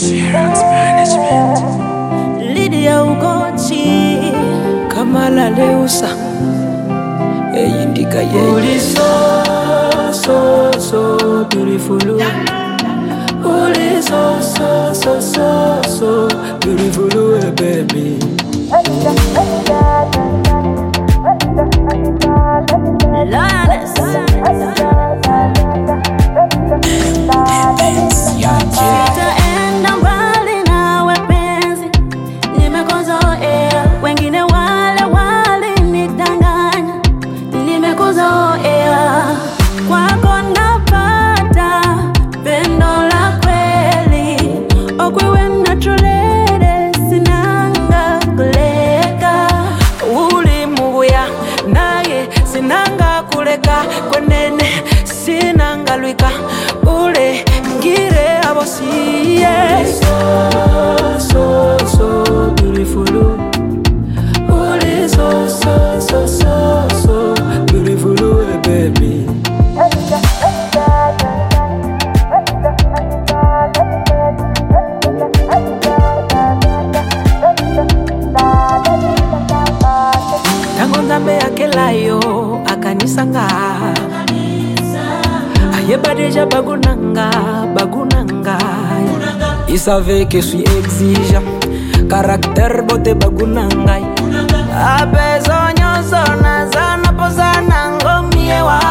Perseverance Management. Lydia Ugochi Kamala Leusa Indika Uli so beautiful. Uli so beautiful, baby. Lioness sitaenda mbali nawe penzi, nimekozoea wengine wale walinidanganya, nimekozoea kwako napata pendo la kweli, okwewe naturele sinanga kuleka, ulimuya naye sinanga kuleka, kwenene sinanga lwika, ule ngire abosiye. So beautiful. Ule so beautiful, baby. Tangonzambe akelayo akanisanga, ayebadeja bagunanga. Il savait que je suis exigeant, caractère beauté bagunanga. Abezonyo zona zana posana ngomiewa.